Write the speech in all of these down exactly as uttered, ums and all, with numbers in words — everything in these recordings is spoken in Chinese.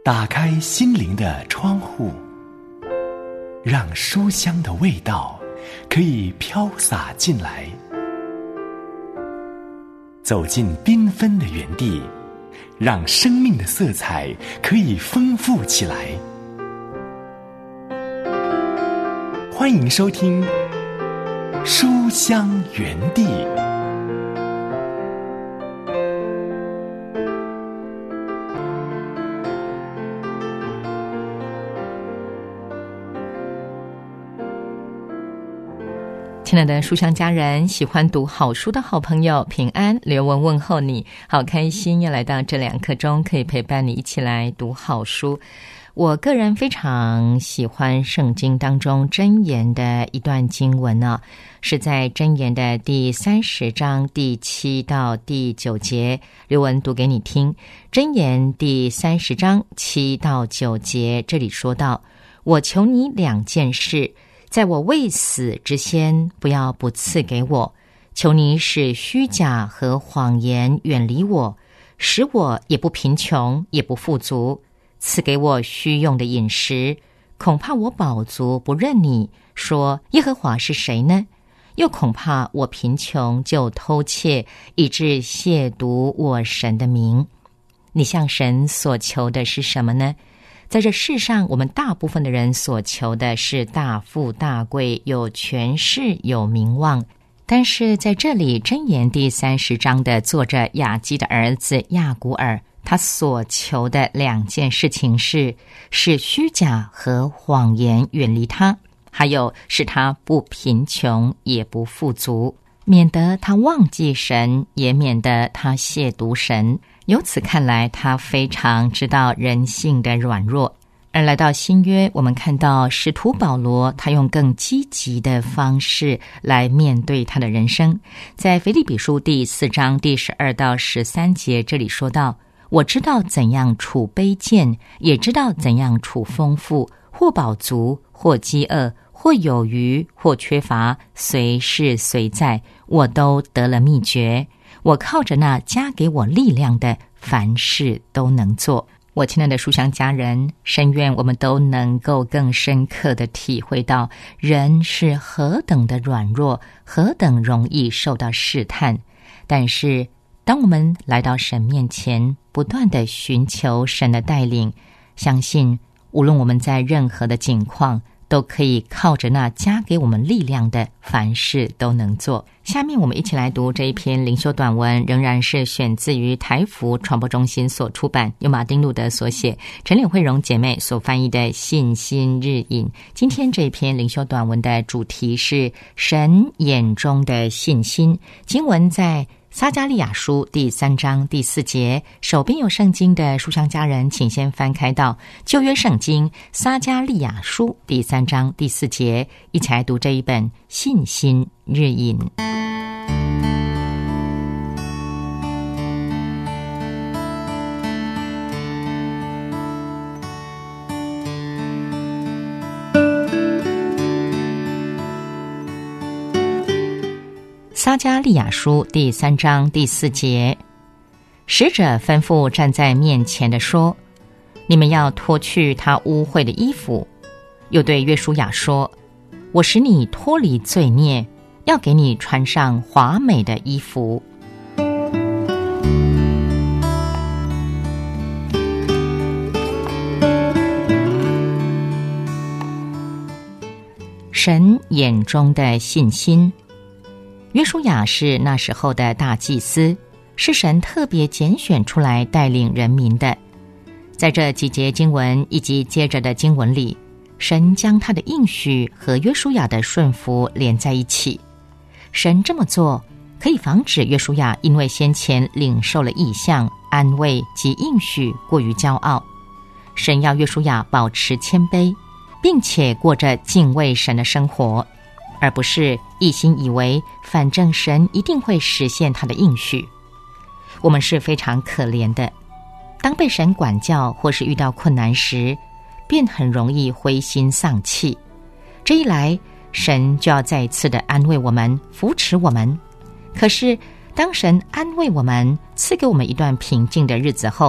打开心灵的窗户，让书香的味道可以飘洒进来。走进缤纷的园地，让生命的色彩可以丰富起来。欢迎收听书香园地。 亲爱的书香家人，喜欢读好书的好朋友，平安，刘文问候你，好开心要来到这两刻钟，可以陪伴你一起来读好书。我个人非常喜欢圣经当中箴言的一段经文呢、啊，是在箴言的第三十章第七到第九节，刘文读给你听。箴言第三十章七到九节，这里说到：我求你两件事，在我未死之先，不要不赐给我。求你使虚假和谎言远离我，使我也不贫穷，也不富足。赐给我需用的饮食，恐怕我饱足不认你，说耶和华是谁呢？又恐怕我贫穷就偷窃，以致亵渎我神的名。你向神所求的是什么呢？在这世上，我们大部分的人所求的是大富大贵，有权势，有名望。但是在这里，箴言第三十章的作者雅基的儿子亚古尔，他所求的两件事情是，使虚假和谎言远离他，还有使他不贫穷也不富足，免得他忘记神，也免得他亵渎神。由此看来，他非常知道人性的软弱。而来到新约，我们看到使徒保罗，他用更积极的方式来面对他的人生。在腓立比书第四章第十二到十三节，这里说到：我知道怎样处卑贱，也知道怎样处丰富，或饱足，或饥饿，或有余，或缺乏，随是随在，我都得了秘诀。我靠着那加给我力量的，凡事都能做。我亲爱的书香家人，深愿我们都能够更深刻地体会到人是何等的软弱，何等容易受到试探。但是当我们来到神面前，不断地寻求神的带领，相信无论我们在任何的境况，都可以靠着那加给我们力量的，凡事都能做。下面我们一起来读这一篇灵修短文，仍然是选自于台福传播中心所出版，由马丁路德所写，陈柳慧荣姐妹所翻译的《信心日引》。今天这一篇灵修短文的主题是神眼中的信心，经文在撒迦利亚书第三章第四节。手边有圣经的书香家人，请先翻开到旧约圣经撒迦利亚书第三章第四节，一起来读这一本信心日引。撒迦利亚书第三章第四节，使者吩咐站在面前的说：你们要脱去他污秽的衣服。又对约书亚说：我使你脱离罪孽，要给你穿上华美的衣服。神眼中的信心。约书亚是那时候的大祭司，是神特别拣选出来带领人民的。在这几节经文以及接着的经文里，神将他的应许和约书亚的顺服连在一起。神这么做可以防止约书亚因为先前领受了异象、安慰及应许过于骄傲。神要约书亚保持谦卑，并且过着敬畏神的生活，而不是一心以为反正神一定会实现他的应许。我们是非常可怜的，当被神管教或是遇到困难时，便很容易灰心丧气。这一来，神就要再一次的安慰我们，扶持我们。可是当神安慰我们，赐给我们一段平静的日子后，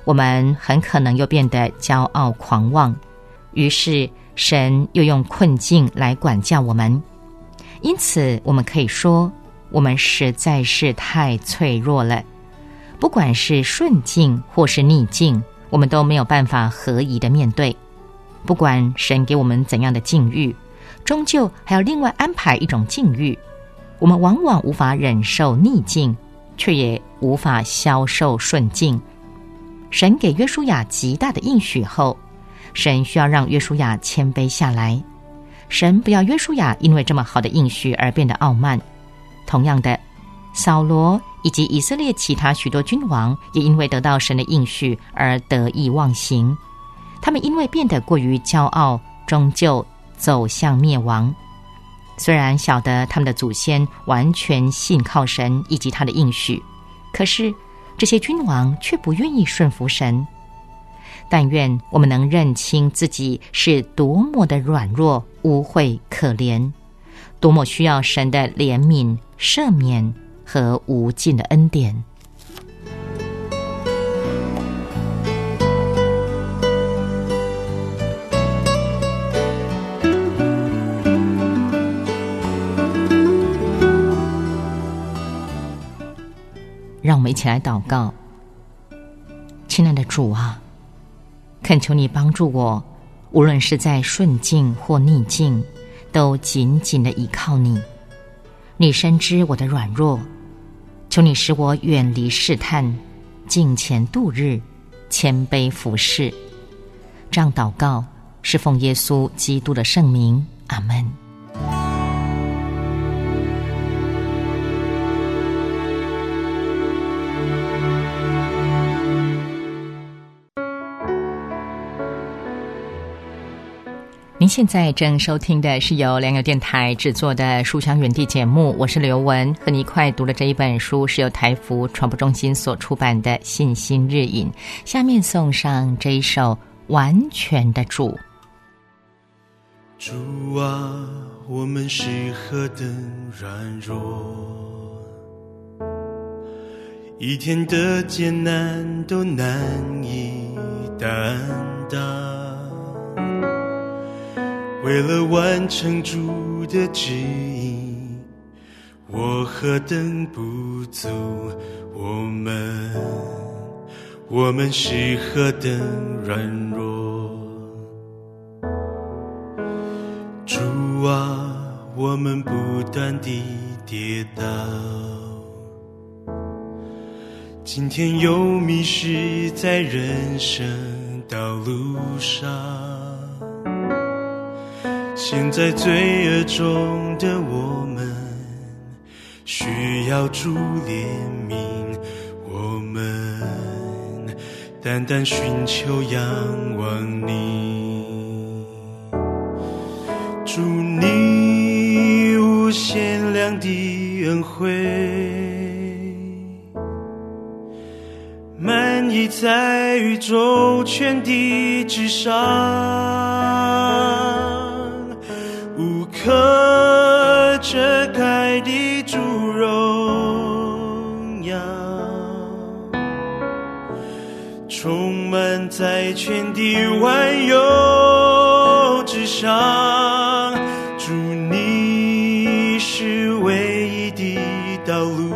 我们很可能又变得骄傲狂妄，于是神又用困境来管教我们。因此我们可以说，我们实在是太脆弱了，不管是顺境或是逆境，我们都没有办法合宜的面对。不管神给我们怎样的境遇，终究还要另外安排一种境遇。我们往往无法忍受逆境，却也无法消受顺境。神给约书亚极大的应许后，神需要让约书亚谦卑下来。神不要约书亚因为这么好的应许而变得傲慢。同样的，扫罗以及以色列其他许多君王也因为得到神的应许而得意忘形。他们因为变得过于骄傲，终究走向灭亡。虽然晓得他们的祖先完全信靠神以及他的应许，可是这些君王却不愿意顺服神。但愿我们能认清自己是多么的软弱、污秽、可怜，多么需要神的怜悯、赦免和无尽的恩典。让我们一起来祷告。亲爱的主啊，恳求你帮助我，无论是在顺境或逆境，都紧紧地依靠你。你深知我的软弱，求你使我远离试探，敬虔度日，谦卑服侍。这样祷告是奉耶稣基督的圣名，阿们。您现在正收听的是由良友电台制作的书香园地节目，我是刘文，和你一块读的这一本书是由台福传播中心所出版的《信心日引》。下面送上这一首《完全的主》。 主啊，我们是何等软弱，一天的艰难都难以担当，为了完成主的旨意，我何等不足，我们我们是何等软弱。主啊，我们不断地跌倒，今天又迷失在人生道路上，现在罪恶中的我们需要主怜悯，我们单单寻求仰望你。主你无限量的恩惠，满溢在宇宙全地之上，无可遮盖的主荣耀，充满在全地万有之上。主你是唯一的道路，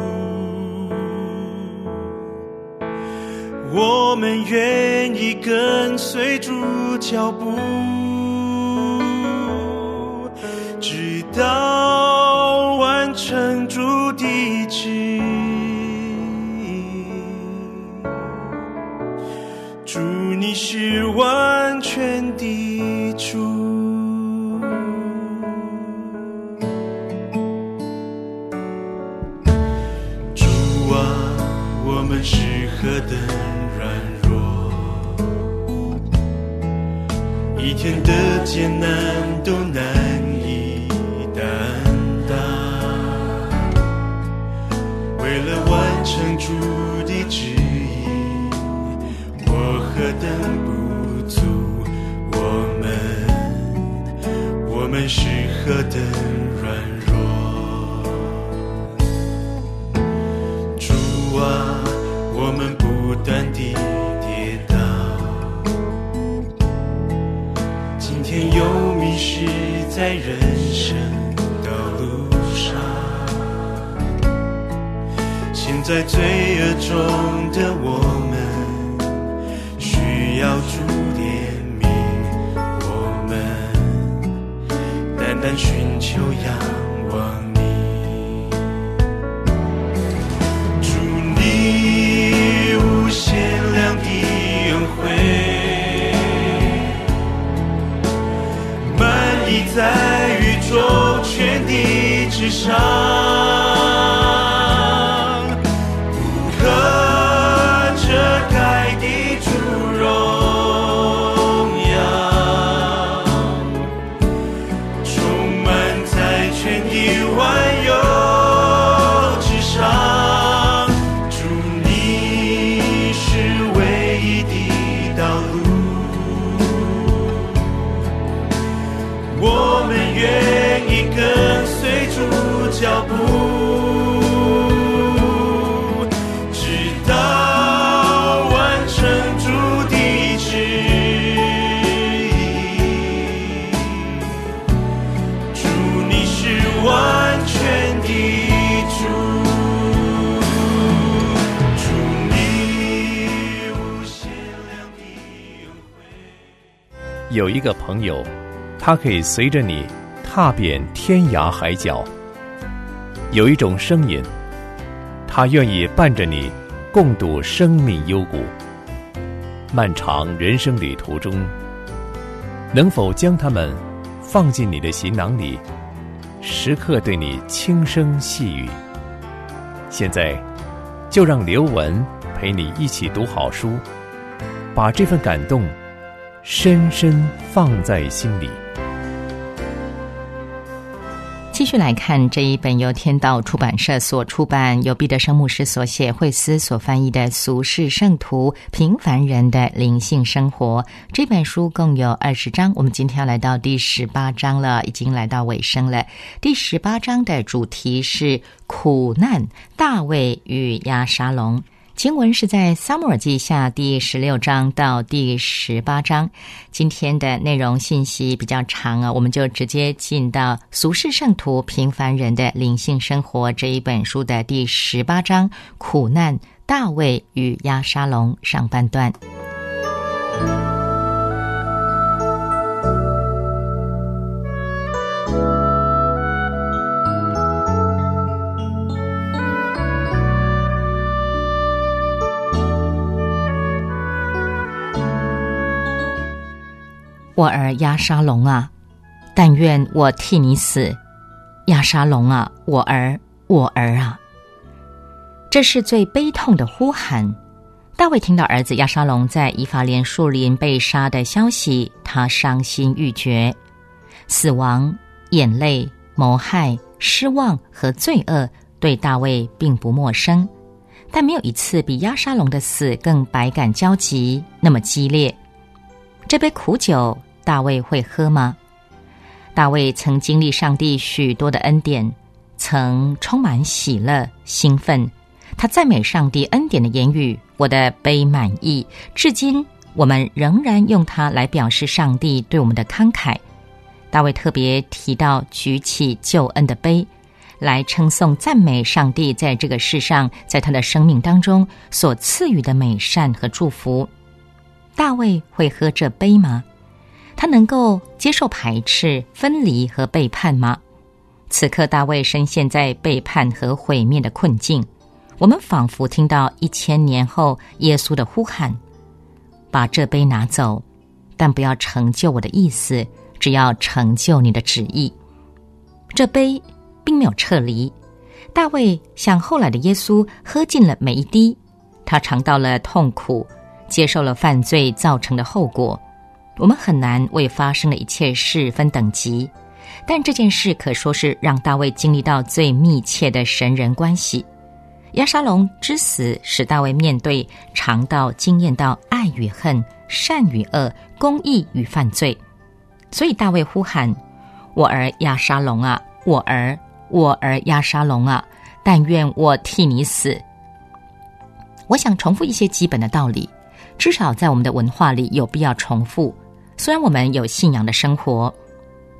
我们愿意跟随主脚步，直到完成主的旨意。主你是完全的主。主啊，我们是何等软弱，一天的艰难都难以担当，为了完成主的旨意，我何等不足，我们我们是何等软弱。主啊，我们不断地跌在人生道路上。现在罪恶中的我们需要主怜悯，我们单单寻求仰望你。主你无限量的恩惠，满溢在宇宙全地之上，无可遮盖的主荣耀，充满在全地万有之上。主你是唯一的道路，我们愿意跟随主脚步，直到完成主的旨意。主你是完全的主，主你无限量的恩惠。 有一个朋友，他可以随着你踏遍天涯海角。有一种声音，他愿意伴着你共度生命幽谷。漫长人生旅途中，能否将他们放进你的行囊里，时刻对你轻声细语？现在就让刘文陪你一起读好书，把这份感动深深放在心里。 继续来看这一本由天道出版社所出版，由毕德生牧师所写，惠斯所翻译的《俗世圣徒：平凡人的灵性生活》。这本书共有二十章，我们今天要来到第十八章了，已经来到尾声了。第十八章的主题是苦难，大卫与押沙龙。经文是在撒母耳记下第十六章到第十八章。今天的内容信息比较长啊，我们就直接进到《俗世圣徒：平凡人的灵性生活》这一本书的第十八章，苦难，大卫与押沙龙上半段。我儿押沙龙啊，但愿我替你死。押沙龙啊，我儿，我儿啊。这是最悲痛的呼喊。大卫听到儿子押沙龙在以法莲树林被杀的消息，他伤心欲绝。死亡、眼泪、谋害、失望和罪恶对大卫并不陌生，但没有一次比押沙龙的死更百感交集，那么激烈。这杯苦酒大卫会喝吗？大卫曾经历上帝许多的恩典，曾充满喜乐兴奋，他赞美上帝恩典的言语，我的杯满溢，至今我们仍然用它来表示上帝对我们的慷慨。大卫特别提到举起救恩的杯，来称颂赞美上帝在这个世上，在他的生命当中所赐予的美善和祝福。大卫会喝这杯吗？他能够接受排斥、分离和背叛吗？此刻大卫深陷在背叛和毁灭的困境，我们仿佛听到一千年后耶稣的呼喊：把这杯拿走，但不要成就我的意思，只要成就你的旨意。这杯并没有撤离，大卫像后来的耶稣喝尽了每一滴，他尝到了痛苦，接受了犯罪造成的后果。我们很难为发生的一切事分等级，但这件事可说是让大卫经历到最密切的神人关系。押沙龙之死使大卫面对、尝到、经验到爱与恨、善与恶、公义与犯罪。所以大卫呼喊：我儿押沙龙啊，我儿，我儿押沙龙啊，但愿我替你死。我想重复一些基本的道理，至少在我们的文化里有必要重复。虽然我们有信仰的生活，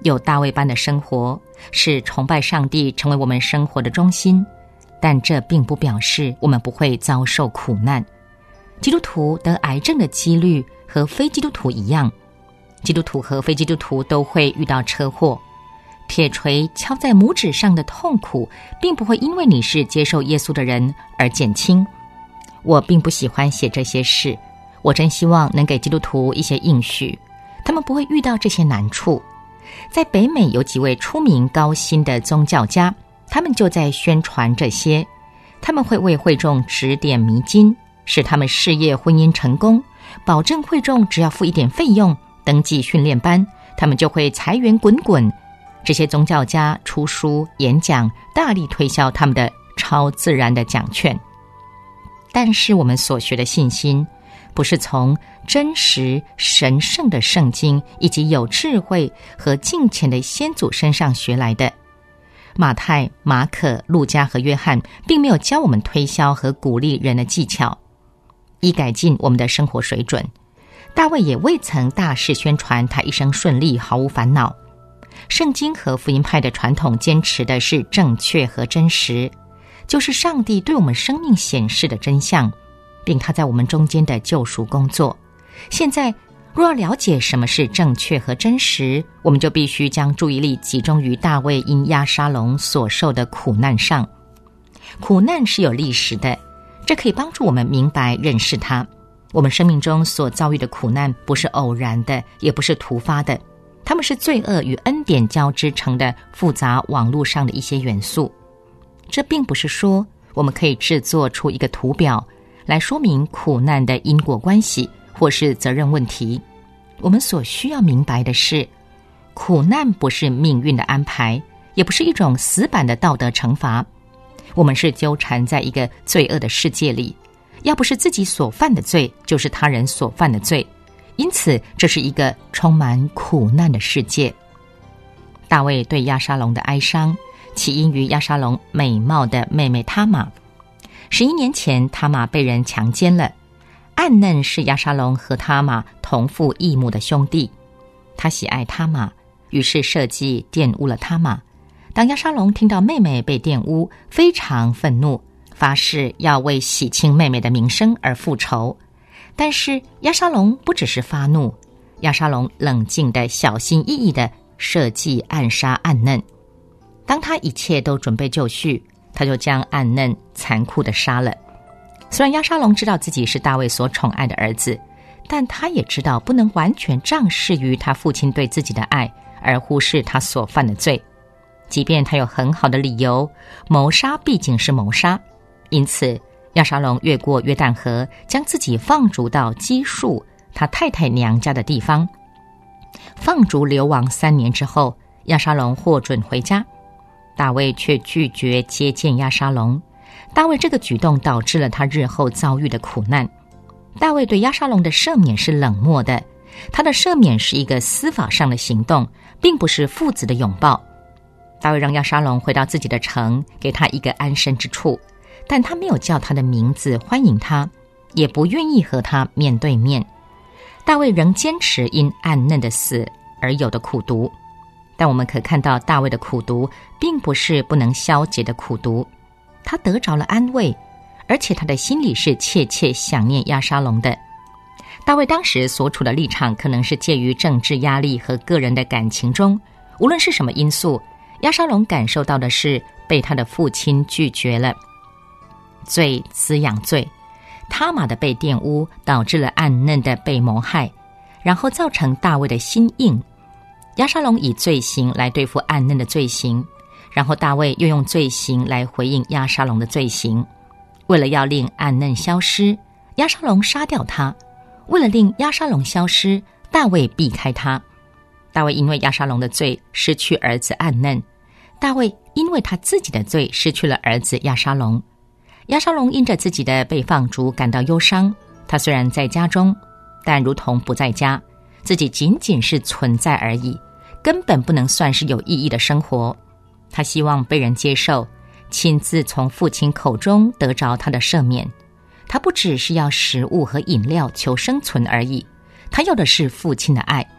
有大卫般的生活，是崇拜上帝成为我们生活的中心，但这并不表示我们不会遭受苦难。基督徒得癌症的几率和非基督徒一样，基督徒和非基督徒都会遇到车祸。铁锤敲在拇指上的痛苦，并不会因为你是接受耶稣的人而减轻。我并不喜欢写这些事，我真希望能给基督徒一些应许，他们不会遇到这些难处。在北美有几位出名高薪的宗教家，他们就在宣传这些。他们会为会众指点迷津，使他们事业婚姻成功，保证会众只要付一点费用登记训练班，他们就会财源滚滚。这些宗教家出书演讲，大力推销他们的超自然的讲券。但是我们所学的信心，不是从真实神圣的圣经以及有智慧和敬虔的先祖身上学来的。马太、马可、路加和约翰并没有教我们推销和鼓励人的技巧，以改进我们的生活水准。大卫也未曾大肆宣传他一生顺利，毫无烦恼。圣经和福音派的传统坚持的是正确和真实，就是上帝对我们生命显示的真相，并他在我们中间的救赎工作。现在若要了解什么是正确和真实，我们就必须将注意力集中于大卫因押沙龙所受的苦难上。苦难是有历史的，这可以帮助我们明白认识它。我们生命中所遭遇的苦难不是偶然的，也不是突发的，它们是罪恶与恩典交织成的复杂网络上的一些元素。这并不是说我们可以制作出一个图表来说明苦难的因果关系或是责任问题。我们所需要明白的是，苦难不是命运的安排，也不是一种死板的道德惩罚。我们是纠缠在一个罪恶的世界里，要不是自己所犯的罪，就是他人所犯的罪，因此这是一个充满苦难的世界。大卫对押沙龙的哀伤起因于押沙龙美貌的妹妹他玛。十一年前，他玛被人强奸了。暗嫩是押沙龙和他玛同父异母的兄弟，他喜爱他玛，于是设计玷污了他玛。当押沙龙听到妹妹被玷污，非常愤怒，发誓要为洗清妹妹的名声而复仇。但是押沙龙不只是发怒，押沙龙冷静地小心翼翼地设计暗杀暗嫩。当他一切都准备就绪，他就将暗嫩残酷地杀了。虽然押沙龙知道自己是大卫所宠爱的儿子，但他也知道不能完全仗势于他父亲对自己的爱，而忽视他所犯的罪。即便他有很好的理由，谋杀毕竟是谋杀，因此押沙龙越过约旦河，将自己放逐到基述他太太娘家的地方。放逐流亡三年之后，押沙龙获准回家，大卫却拒绝接见押沙龙。大卫这个举动导致了他日后遭遇的苦难。大卫对押沙龙的赦免是冷漠的，他的赦免是一个司法上的行动，并不是父子的拥抱。大卫让押沙龙回到自己的城，给他一个安身之处，但他没有叫他的名字欢迎他，也不愿意和他面对面。大卫仍坚持因暗嫩的死而有的苦毒，但我们可看到大卫的苦毒并不是不能消解的苦毒，他得着了安慰，而且他的心里是切切想念押沙龙的。大卫当时所处的立场可能是介于政治压力和个人的感情中，无论是什么因素，押沙龙感受到的是被他的父亲拒绝了。罪滋养罪，他玛的被玷污导致了暗嫩的被谋害，然后造成大卫的心硬。押沙龙以罪行来对付暗嫩的罪行，然后大卫又用罪行来回应押沙龙的罪行。为了要令暗嫩消失，押沙龙杀掉他；为了令押沙龙消失，大卫避开他。大卫因为押沙龙的罪失去儿子暗嫩，大卫因为他自己的罪失去了儿子押沙龙。押沙龙因着自己的被放逐感到忧伤，他虽然在家中，但如同不在家，自己仅仅是存在而已，根本不能算是有意义的生活。他希望被人接受，亲自从父亲口中得着他的赦免。他不只是要食物和饮料求生存而已，他要的是父亲的爱。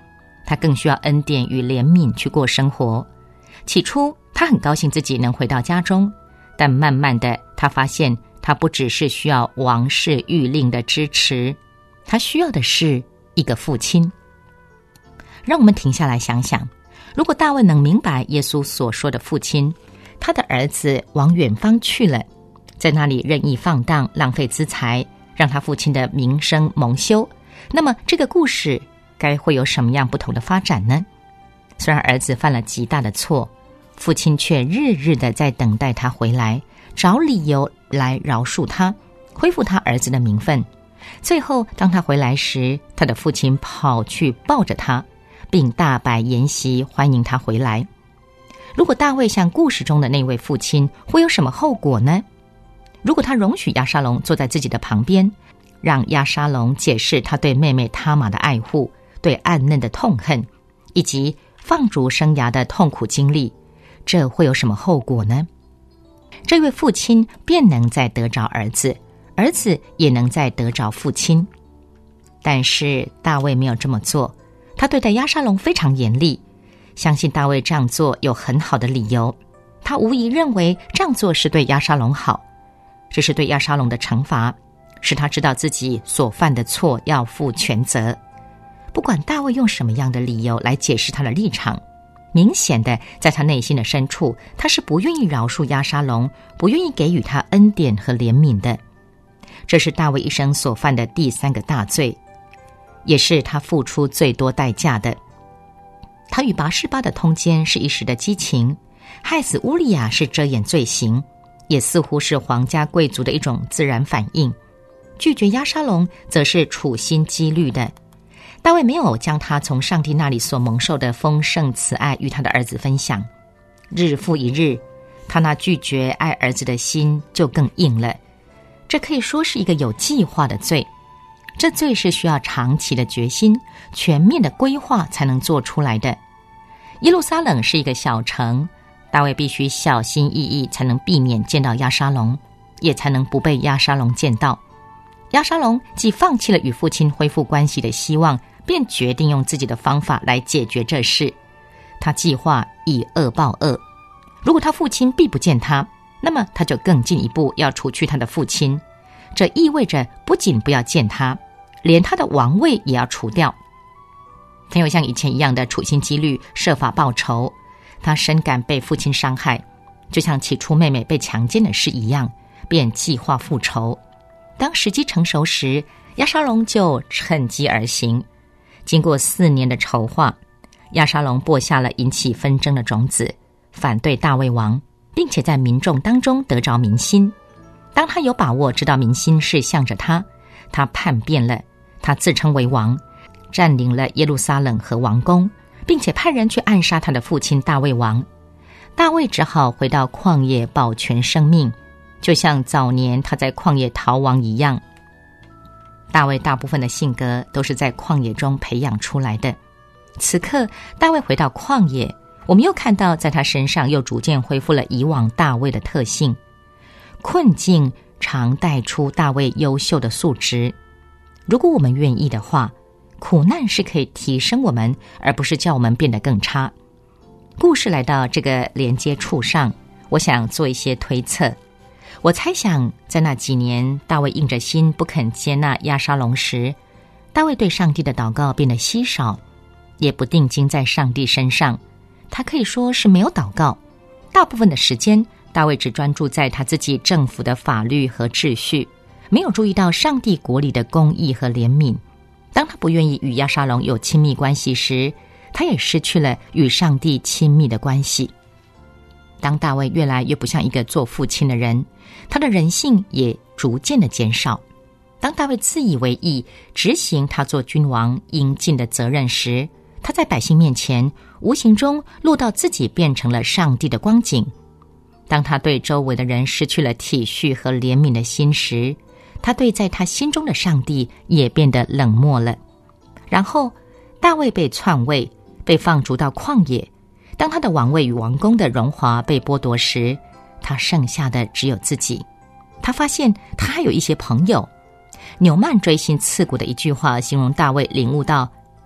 他更需要恩典与怜悯去过生活。起初他很高兴自己能回到家中，但慢慢的他发现他不只是需要王室谕令的支持，他需要的是一个父亲。让我们停下来想想，如果大卫能明白耶稣所说的父亲，他的儿子往远方去了，在那里任意放荡，浪费资财，让他父亲的名声蒙羞，那么这个故事该会有什么样不同的发展呢？虽然儿子犯了极大的错，父亲却日日的在等待他回来，找理由来饶恕他，恢复他儿子的名分。最后当他回来时，他的父亲跑去抱着他，并大摆筵席欢迎他回来。如果大卫像故事中的那位父亲，会有什么后果呢？如果他容许押沙龙坐在自己的旁边，让押沙龙解释他对妹妹他玛的爱护，对暗嫩的痛恨，以及放逐生涯的痛苦经历，这会有什么后果呢？这位父亲便能再得着儿子，儿子也能再得着父亲。但是大卫没有这么做，他对待押沙龙非常严厉，相信大卫这样做有很好的理由，他无疑认为这样做是对押沙龙好，这是对押沙龙的惩罚，使他知道自己所犯的错要负全责。不管大卫用什么样的理由来解释他的立场，明显的在他内心的深处，他是不愿意饶恕押沙龙，不愿意给予他恩典和怜悯的。这是大卫一生所犯的第三个大罪，也是他付出最多代价的。他与拔示巴的通奸是一时的激情，害死乌利亚是遮掩罪行，也似乎是皇家贵族的一种自然反应。拒绝押沙龙则是处心积虑的。大卫没有将他从上帝那里所蒙受的丰盛慈爱与他的儿子分享，日复一日，他那拒绝爱儿子的心就更硬了。这可以说是一个有计划的罪，这罪是需要长期的决心、全面的规划才能做出来的。耶路撒冷是一个小城，大卫必须小心翼翼，才能避免见到押沙龙，也才能不被押沙龙见到。押沙龙既放弃了与父亲恢复关系的希望，便决定用自己的方法来解决这事。他计划以恶报恶，如果他父亲必不见他，那么他就更进一步要除去他的父亲。这意味着不仅不要见他，连他的王位也要除掉。他又像以前一样的处心积虑，设法报仇。他深感被父亲伤害，就像起初妹妹被强奸的事一样，便计划复仇。当时机成熟时，押沙龙就趁机而行。经过四年的筹划，押沙龙播下了引起纷争的种子，反对大卫王，并且在民众当中得着民心。当他有把握知道民心是向着他，他叛变了，他自称为王，占领了耶路撒冷和王宫，并且派人去暗杀他的父亲大卫王。大卫只好回到旷野保全生命，就像早年他在旷野逃亡一样。大卫大部分的性格都是在旷野中培养出来的。此刻大卫回到旷野，我们又看到在他身上又逐渐恢复了以往大卫的特性。困境常带出大卫优秀的素质，如果我们愿意的话，苦难是可以提升我们，而不是叫我们变得更差。故事来到这个连接处上，我想做一些推测。我猜想在那几年大卫硬着心不肯接纳押沙龙时，大卫对上帝的祷告变得稀少，也不定睛在上帝身上，他可以说是没有祷告。大部分的时间大卫只专注在他自己政府的法律和秩序，没有注意到上帝国里的公义和怜悯。当他不愿意与押沙龙有亲密关系时，他也失去了与上帝亲密的关系。当大卫越来越不像一个做父亲的人，他的人性也逐渐的减少。当大卫自以为意，执行他做君王应尽的责任时，他在百姓面前无形中落到自己变成了上帝的光景。当他对周围的人失去了体恤和怜悯的心时，他对在他心中的上帝也变得冷漠了。然后大卫被篡位，被放逐到旷野。当他的王位与王宫的荣华被剥夺时，他剩下的只有自己。他发现他还有一些朋友。纽曼锥心刺骨的一句话形容大卫领悟到，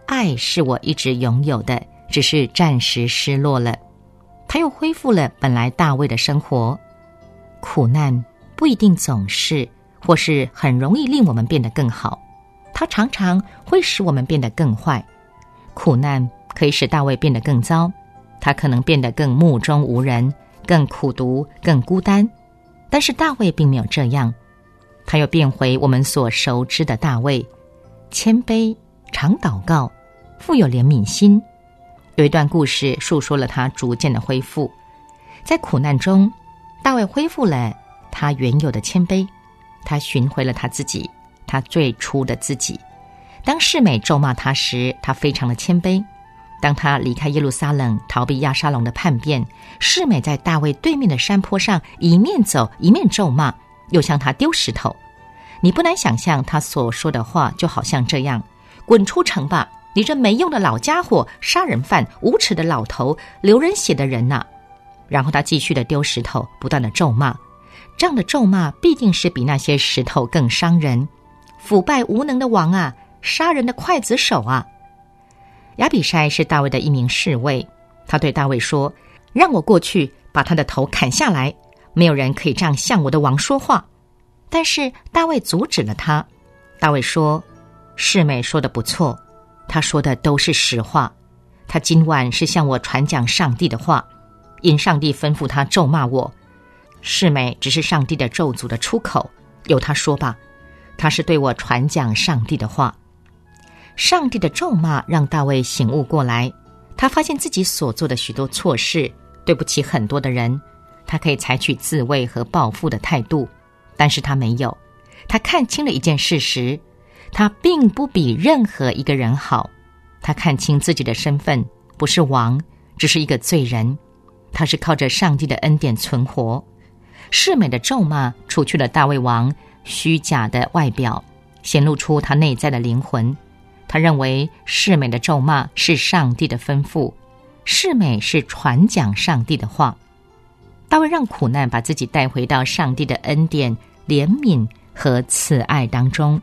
爱是我一直拥有的，只是暂时失落了。他又恢复了本来大卫的生活。苦难不一定总是或是很容易令我们变得更好，它常常会使我们变得更坏。苦难可以使大卫变得更糟，他可能变得更目中无人，更苦毒，更孤单。但是大卫并没有这样，他又变回我们所熟知的大卫，谦卑，常祷告，富有怜悯心。有一段故事述说了他逐渐的恢复。在苦难中，大卫恢复了他原有的谦卑，他寻回了他自己，他最初的自己。当示每咒骂他时，他非常的谦卑。当他离开耶路撒冷，逃避亚沙龙的叛变，示每在大卫对面的山坡上一面走一面咒骂，又向他丢石头。你不难想象他所说的话就好像这样：滚出城吧，你这没用的老家伙，杀人犯，无耻的老头，流人血的人啊！然后他继续的丢石头，不断的咒骂。这样的咒骂必定是比那些石头更伤人。腐败无能的王啊，杀人的刽子手啊！亚比筛是大卫的一名侍卫，他对大卫说：让我过去把他的头砍下来，没有人可以这样向我的王说话。但是大卫阻止了他。大卫说：示每说的不错，他说的都是实话。他今晚是向我传讲上帝的话，因上帝吩咐他咒骂我。示每只是上帝的咒诅的出口，由他说吧，他是对我传讲上帝的话。上帝的咒骂让大卫醒悟过来，他发现自己所做的许多错事对不起很多的人，他可以采取自卫和报复的态度，但是他没有。他看清了一件事实，他并不比任何一个人好。他看清自己的身份，不是王，只是一个罪人。他是靠着上帝的恩典存活。示每的咒骂除去了大卫王虚假的外表，显露出他内在的灵魂。他认为示每的咒骂是上帝的吩咐，示每是传讲上帝的话。大卫让苦难把自己带回到上帝的恩典、怜悯和慈爱当中。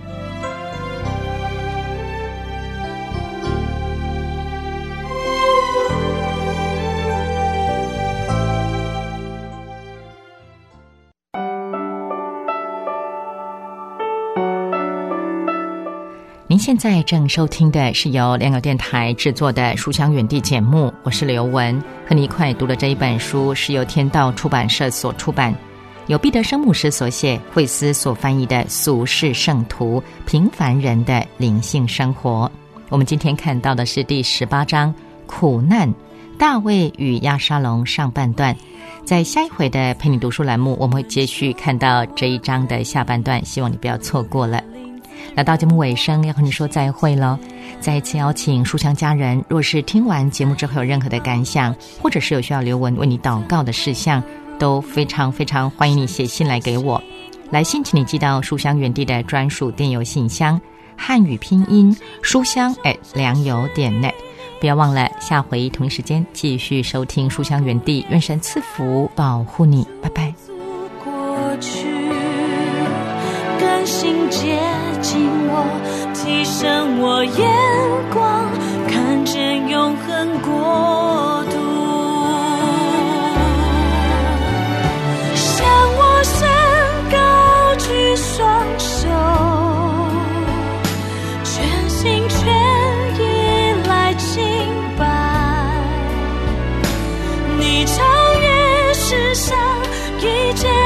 您现在正收听的是由良友电台制作的《书香远地》节目，我是刘文，和你一块读的这一本书是由天道出版社所出版，由毕德生牧师所写，惠思所翻译的《俗世圣徒：平凡人的灵性生活》。我们今天看到的是第十八章苦难，大卫与亚沙龙上半段。在下一回的陪你读书栏目，我们会继续看到这一章的下半段，希望你不要错过了。来到节目尾声，要和你说再会了。再一次邀请书香家人，若是听完节目之后有任何的感想，或者是有需要刘文为你祷告的事项，都非常非常欢迎你写信来给我。来信请你寄到书香园地的专属电邮信箱，汉语拼音书香 at 良友点 net。 不要忘了下回同一时间继续收听书香园地，愿神赐福保护你，拜拜。 过去更新接近我，提升我眼光，看见永恒国度。向我伸高举双手，全心全意来敬拜你，超越世上一切